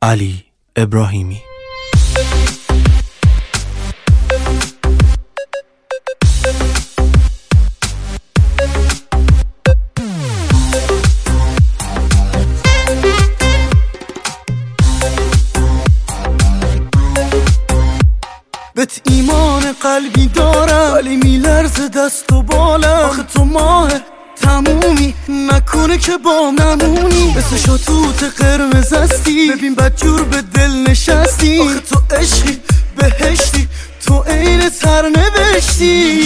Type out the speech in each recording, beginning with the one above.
علی ابراهیمی. بهت ایمان قلبی دارم ولی میلرزه دست و بالم. آخه تو ماه تمومی نکنه که با نمونی، مثل شاتوت قرمز هستی، ببین بدجور به دل نشستی. آخه تو عشقی بهشتی، تو عین سرنوشتی.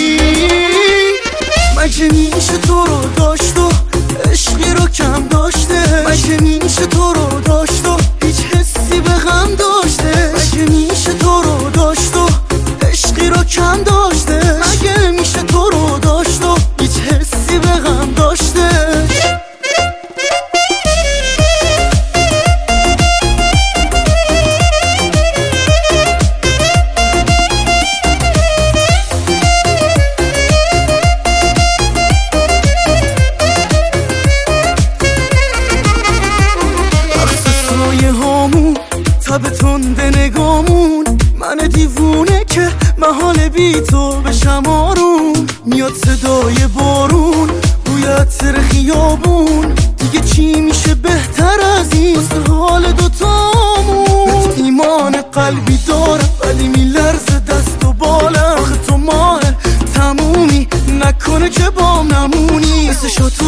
مگه میشه تو رو داشت و عشقی رو کم داشته؟ مگه میشه تو رو داشت و هیچ حسی به غم داشته؟ مگه میشه تو رو داشت و عشقی رو کم داشته؟ مگه میشه تو رو داشت و هیچ حسی به غم داشته؟ تب تنده نگامون، من دیوونه که محال بی تو بشم آروم. میاد صدای بارون، بوی عطر خیابون، دیگه چی میشه بهتر از این واسه حال دوتامون؟ بهت ایمان قلبی دارم ولی میلرزه دست و بالم. آخه تو ماه تمومی نکنه که بام نمونی، مثل